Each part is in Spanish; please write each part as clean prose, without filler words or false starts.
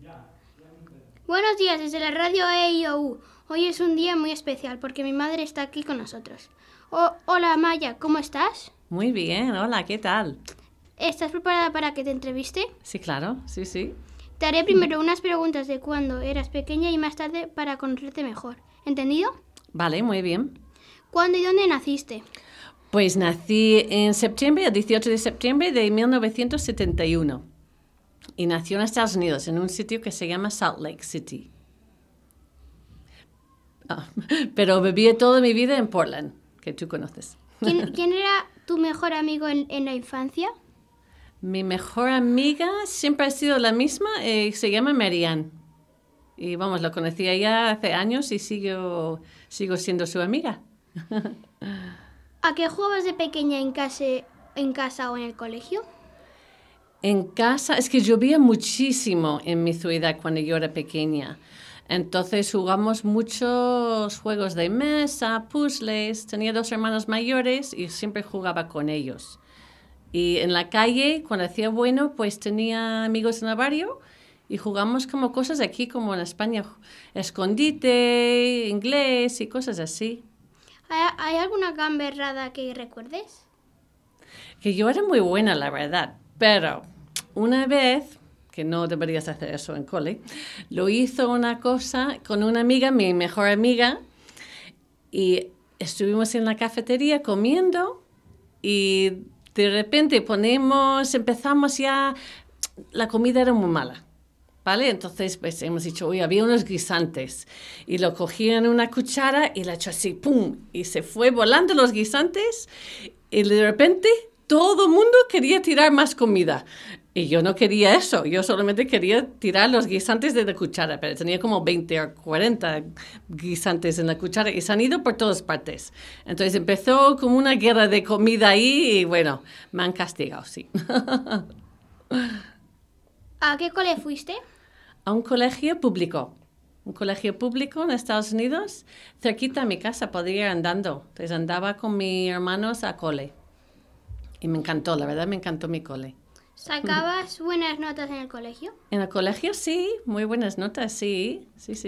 Buenos días desde la radio EIOU. Hoy es un día muy especial porque mi madre está aquí con nosotros. Hola Maya, ¿cómo estás? Muy bien, hola, ¿qué tal? ¿Estás preparada para que te entreviste? Sí, claro, sí. Te haré primero unas preguntas de cuando eras pequeña y más tarde para conocerte mejor. ¿Entendido? Vale, muy bien. ¿Cuándo y dónde naciste? Pues nací en septiembre, el 18 de septiembre de 1971. Y nació en Estados Unidos, en un sitio que se llama Salt Lake City. Pero viví toda mi vida en Portland, que tú conoces. ¿Quién era tu mejor amigo en la infancia? Mi mejor amiga siempre ha sido la misma, se llama Marianne. Y vamos, la conocí ya hace años y sigo siendo su amiga. ¿A qué jugabas de pequeña en casa o en el colegio? En casa, es que llovía muchísimo en mi ciudad cuando yo era pequeña. Entonces jugamos muchos juegos de mesa, puzzles. Tenía 2 hermanos mayores y siempre jugaba con ellos. Y en la calle, cuando hacía bueno, pues tenía amigos en el barrio y jugamos como cosas aquí, como en España, escondite, inglés y cosas así. ¿Hay alguna gamberrada que recuerdes? Que yo era muy buena, la verdad, pero una vez, que no deberías hacer eso en cole, lo hizo una cosa con una amiga, mi mejor amiga, y estuvimos en la cafetería comiendo y de repente empezamos ya, la comida era muy mala. ¿Vale? Entonces, pues hemos dicho, uy, había unos guisantes. Y lo cogí en una cuchara y la echó así, ¡pum! Y se fue volando los guisantes. Y de repente, todo el mundo quería tirar más comida. Y yo no quería eso. Yo solamente quería tirar los guisantes de la cuchara. Pero tenía como 20 o 40 guisantes en la cuchara y se han ido por todas partes. Entonces empezó como una guerra de comida ahí y bueno, me han castigado, sí. ¿A qué cole fuiste? A un colegio público en Estados Unidos, cerquita a mi casa, podía ir andando. Entonces andaba con mis hermanos a cole. Y me encantó, la verdad me encantó mi cole. ¿Sacabas buenas notas en el colegio? En el colegio sí, muy buenas notas, sí.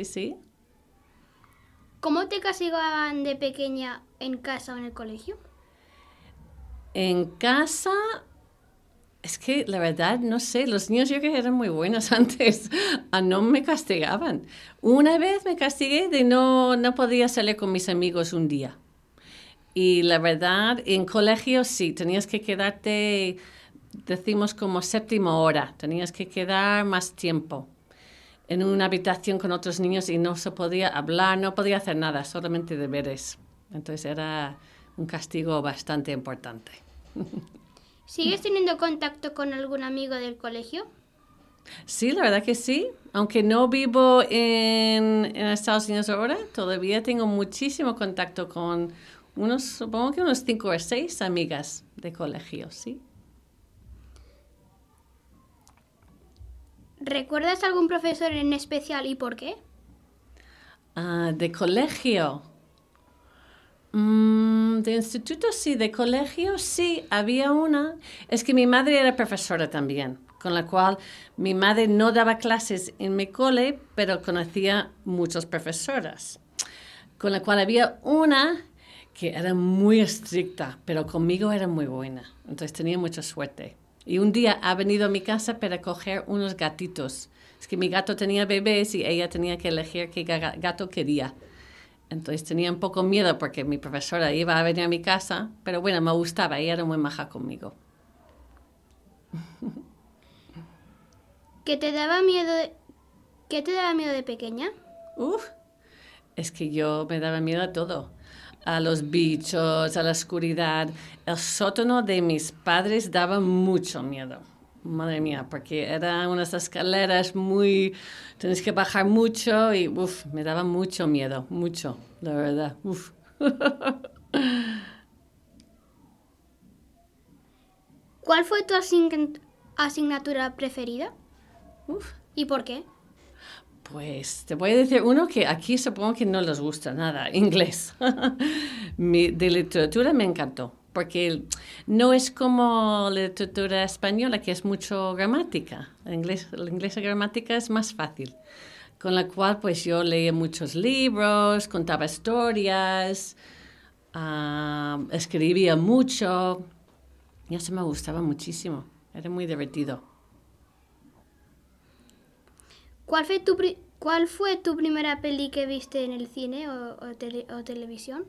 ¿Cómo te castigaban de pequeña en casa o en el colegio? En casa, es que la verdad, no sé, los niños yo creo que eran muy buenos antes, no me castigaban. Una vez me castigué de no podía salir con mis amigos un día. Y la verdad, en colegio sí, tenías que quedarte, decimos como 7ª hora, tenías que quedar más tiempo en una habitación con otros niños y no se podía hablar, no podía hacer nada, solamente deberes. Entonces era un castigo bastante importante. ¿Sigues teniendo contacto con algún amigo del colegio? Sí, la verdad que sí. Aunque no vivo en Estados Unidos ahora, todavía tengo muchísimo contacto con supongo que unos 5 o 6 amigas de colegio, sí. ¿Recuerdas algún profesor en especial y por qué? De colegio. De instituto sí, de colegio sí, había una. Es que mi madre era profesora también, con la cual mi madre no daba clases en mi cole, pero conocía muchas profesoras. Con la cual había una que era muy estricta, pero conmigo era muy buena. Entonces tenía mucha suerte. Y un día ha venido a mi casa para coger unos gatitos. Es que mi gato tenía bebés y ella tenía que elegir qué gato quería. Entonces tenía un poco miedo porque mi profesora iba a venir a mi casa, pero bueno, me gustaba, ella era muy maja conmigo. ¿Qué te daba miedo de pequeña? Es que yo me daba miedo a todo. A los bichos, a la oscuridad. El sótano de mis padres daba mucho miedo. Madre mía, porque eran unas escaleras tienes que bajar mucho y me daba mucho miedo, mucho, la verdad. ¿Cuál fue tu asignatura preferida? ¿Y por qué? Pues te voy a decir uno que aquí supongo que no les gusta nada, inglés. De literatura me encantó. porque no es como la literatura española, que es mucho gramática. La inglesa gramática es más fácil. Con la cual, pues yo leía muchos libros, contaba historias, escribía mucho. Y eso me gustaba muchísimo. Era muy divertido. ¿Cuál fue tu primera peli que viste en el cine o televisión?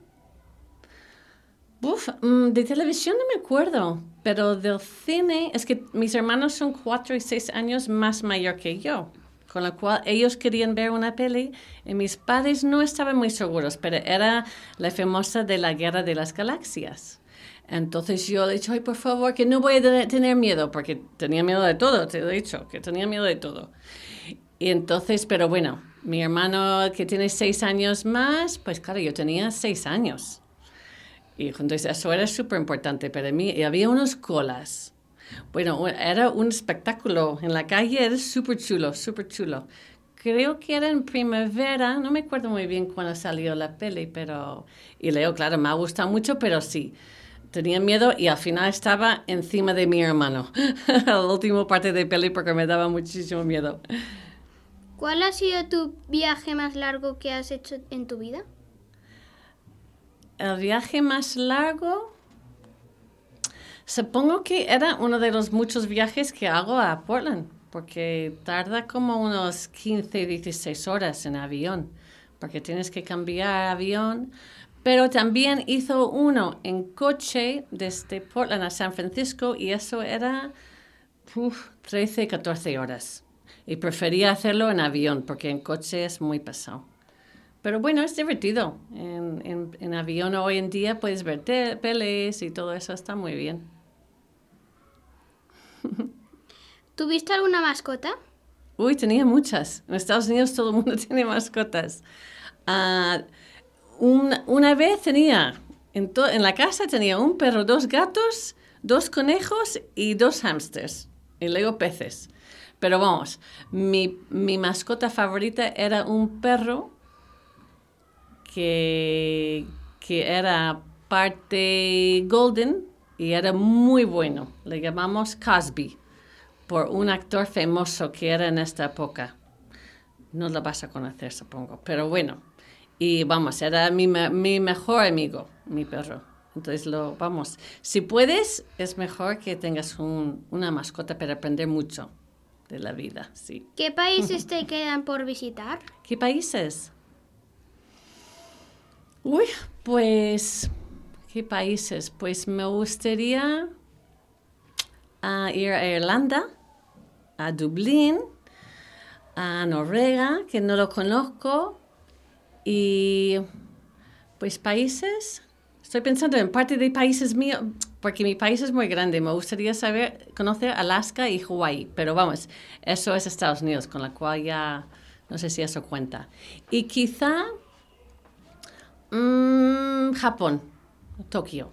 De televisión no me acuerdo, pero del cine es que mis hermanos son 4 y 6 años más mayor que yo, con lo cual ellos querían ver una peli y mis padres no estaban muy seguros, pero era la famosa de la Guerra de las Galaxias. Entonces yo he dicho, ay, por favor, que no voy a tener miedo, porque tenía miedo de todo, te he dicho, que tenía miedo de todo. Y entonces, pero bueno, mi hermano que tiene 6 años más, pues claro, yo tenía 6 años. Y entonces eso era súper importante para mí. Y había unas colas. Bueno, era un espectáculo en la calle, era súper chulo, súper chulo. Creo que era en primavera, no me acuerdo muy bien cuándo salió la peli, pero... Y Leo, claro, me ha gustado mucho, pero sí. Tenía miedo y al final estaba encima de mi hermano. La última parte de peli porque me daba muchísimo miedo. ¿Cuál ha sido tu viaje más largo que has hecho en tu vida? El viaje más largo, supongo que era uno de los muchos viajes que hago a Portland, porque tarda como unos 15, 16 horas en avión, porque tienes que cambiar avión. Pero también hizo uno en coche desde Portland a San Francisco y eso era 13, 14 horas. Y prefería hacerlo en avión, porque en coche es muy pesado. Pero bueno, es divertido. En avión hoy en día puedes ver pelis y todo eso está muy bien. ¿Tuviste alguna mascota? Uy, tenía muchas. En Estados Unidos todo el mundo tiene mascotas. Una vez tenía, en la casa tenía un perro, 2 gatos, 2 conejos y 2 hámsters. Y luego peces. Pero vamos, mi mascota favorita era un perro que era parte golden y era muy bueno. Le llamamos Cosby, por un actor famoso que era en esta época. No lo vas a conocer, supongo, pero bueno. Y vamos, era mi mejor amigo, mi perro. Entonces, vamos, si puedes, es mejor que tengas una mascota para aprender mucho de la vida, sí. ¿Qué países te quedan por visitar? ¿Qué países? Uy, pues, ¿qué países? Pues me gustaría ir a Irlanda, a Dublín, a Noruega, que no lo conozco, y pues países, estoy pensando en parte de países míos, porque mi país es muy grande, me gustaría conocer Alaska y Hawái, pero vamos, eso es Estados Unidos, con la cual ya no sé si eso cuenta. Y quizá Japón, Tokio.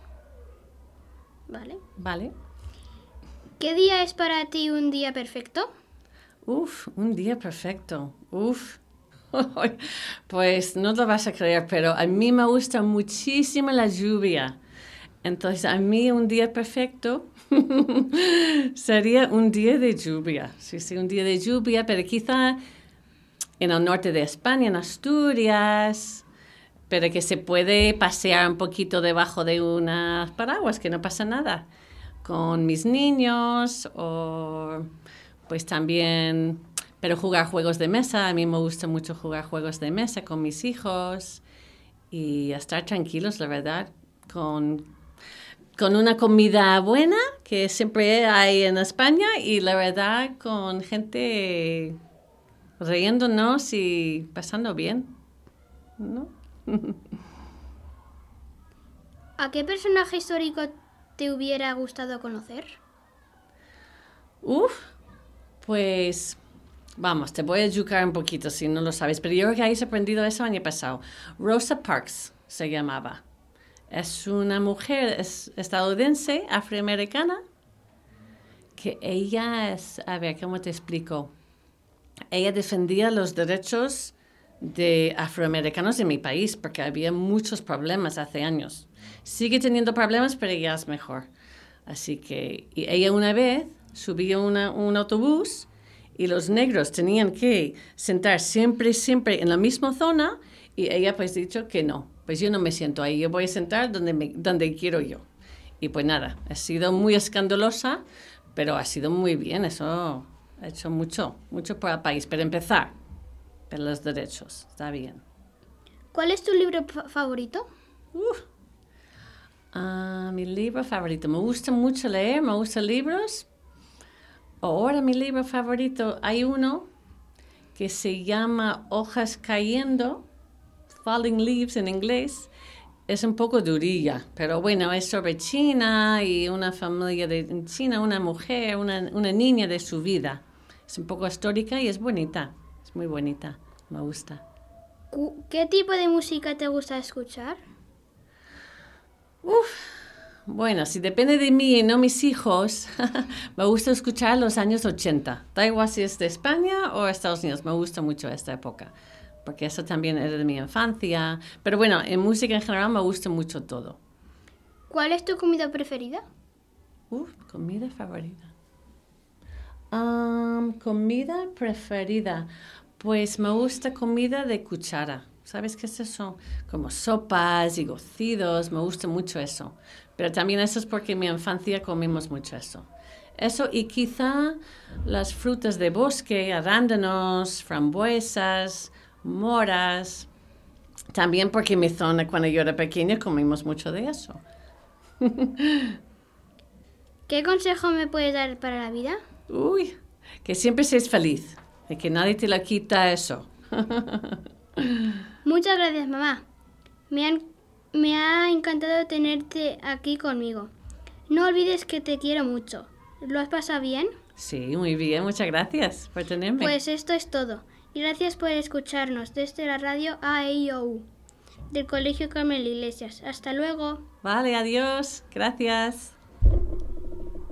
Vale. ¿Qué día es para ti un día perfecto? Un día perfecto. Pues no lo vas a creer, pero a mí me gusta muchísimo la lluvia. Entonces, a mí un día perfecto sería un día de lluvia. Sí, un día de lluvia, pero quizá en el norte de España, en Asturias, pero que se puede pasear un poquito debajo de unas paraguas, que no pasa nada, con mis niños o pues también, pero jugar juegos de mesa. A mí me gusta mucho jugar juegos de mesa con mis hijos y estar tranquilos, la verdad, con una comida buena que siempre hay en España y la verdad con gente riéndonos y pasando bien, ¿no? ¿A qué personaje histórico te hubiera gustado conocer? Pues vamos, te voy a educar un poquito si no lo sabes, pero yo creo que habéis aprendido eso el año pasado. Rosa Parks se llamaba. Es una mujer estadounidense, afroamericana, que ella es, a ver, ¿cómo te explico? Ella defendía los derechos de afroamericanos en mi país, porque había muchos problemas hace años. Sigue teniendo problemas, pero ya es mejor. Así que y ella una vez subió un autobús y los negros tenían que sentar siempre en la misma zona y ella pues dicho que no, pues yo no me siento ahí, yo voy a sentar donde quiero yo. Y pues nada, ha sido muy escandalosa, pero ha sido muy bien, eso ha hecho mucho para el país. Para empezar, por los derechos, está bien. ¿Cuál es tu libro favorito? Mi libro favorito, me gusta mucho leer, me gustan libros. Ahora mi libro favorito, hay uno que se llama Hojas Cayendo, Falling Leaves en inglés. Es un poco durilla, pero bueno, es sobre China y una familia de China, una mujer, una niña de su vida. Es un poco histórica y es bonita, es muy bonita, me gusta. ¿Qué tipo de música te gusta escuchar? Bueno, si depende de mí y no mis hijos, me gusta escuchar los años 80. Da igual si es de España o Estados Unidos, me gusta mucho esta época, porque eso también era de mi infancia. Pero bueno, en música en general me gusta mucho todo. ¿Cuál es tu comida preferida? Comida favorita. Comida preferida. Pues me gusta comida de cuchara. ¿Sabes qué es eso? Como sopas y cocidos, me gusta mucho eso. Pero también eso es porque en mi infancia comimos mucho eso. Eso y quizá las frutas de bosque, arándanos, frambuesas, moras. También porque en mi zona cuando yo era pequeña comimos mucho de eso. ¿Qué consejo me puedes dar para la vida? Que siempre seas feliz y que nadie te la quita eso. Muchas gracias, mamá. Me ha encantado tenerte aquí conmigo. No olvides que te quiero mucho. ¿Lo has pasado bien? Sí, muy bien. Muchas gracias por tenerme. Pues esto es todo. Y gracias por escucharnos desde la radio AEIOU del Colegio Carmen Iglesias. Hasta luego. Vale, adiós. Gracias.